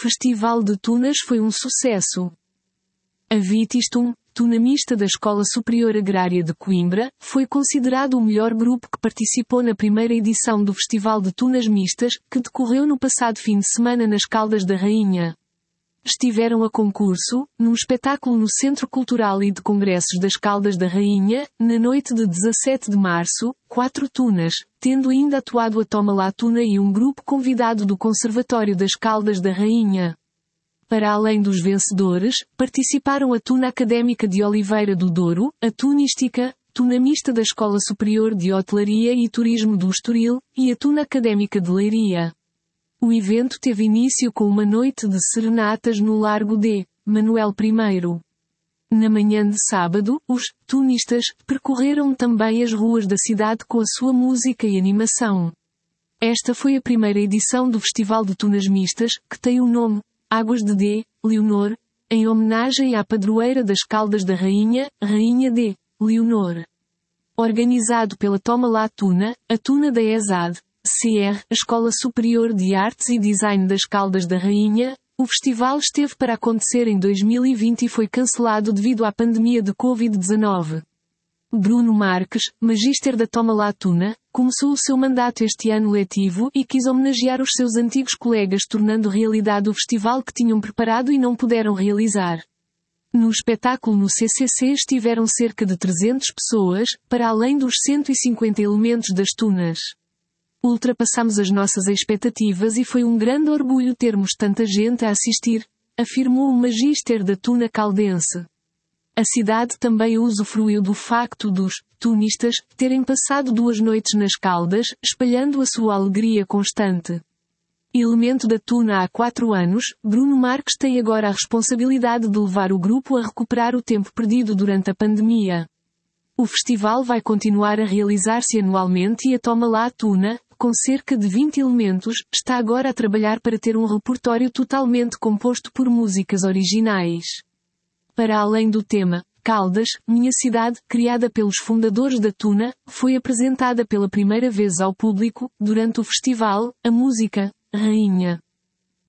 Festival de Tunas foi um sucesso. A Vitistum, tunamista da Escola Superior Agrária de Coimbra, foi considerado o melhor grupo que participou na primeira edição do Festival de Tunas Mistas, que decorreu no passado fim de semana nas Caldas da Rainha. Estiveram a concurso, num espetáculo no Centro Cultural e de Congressos das Caldas da Rainha, na noite de 17 de março, 4 tunas, tendo ainda atuado a Toma Lá Tuna e um grupo convidado do Conservatório das Caldas da Rainha. Para além dos vencedores, participaram a Tuna Académica de Oliveira do Douro, a Tunística, tunamista da Escola Superior de Hotelaria e Turismo do Estoril, e a Tuna Académica de Leiria. O evento teve início com uma noite de serenatas no Largo de Manuel I. Na manhã de sábado, os tunistas percorreram também as ruas da cidade com a sua música e animação. Esta foi a primeira edição do Festival de Tunas Mistas, que tem o nome Águas de D. Leonor, em homenagem à padroeira das Caldas da Rainha, Rainha D. Leonor. Organizado pela Toma Lá Tuna, a Tuna da ESAD, CR, Escola Superior de Artes e Design das Caldas da Rainha, o festival esteve para acontecer em 2020 e foi cancelado devido à pandemia de Covid-19. Bruno Marques, magíster da Toma Lá Tuna, começou o seu mandato este ano letivo e quis homenagear os seus antigos colegas tornando realidade o festival que tinham preparado e não puderam realizar. No espetáculo no CCC estiveram cerca de 300 pessoas, para além dos 150 elementos das tunas. Ultrapassamos as nossas expectativas e foi um grande orgulho termos tanta gente a assistir, afirmou o magíster da Tuna caldense. A cidade também usufruiu do facto dos tunistas terem passado 2 noites nas Caldas, espalhando a sua alegria constante. Elemento da Tuna há 4 anos, Bruno Marques tem agora a responsabilidade de levar o grupo a recuperar o tempo perdido durante a pandemia. O festival vai continuar a realizar-se anualmente e a Toma Lá Tuna, com cerca de 20 elementos, está agora a trabalhar para ter um repertório totalmente composto por músicas originais. Para além do tema, Caldas, Minha Cidade, criada pelos fundadores da Tuna, foi apresentada pela primeira vez ao público, durante o festival, a música, Rainha.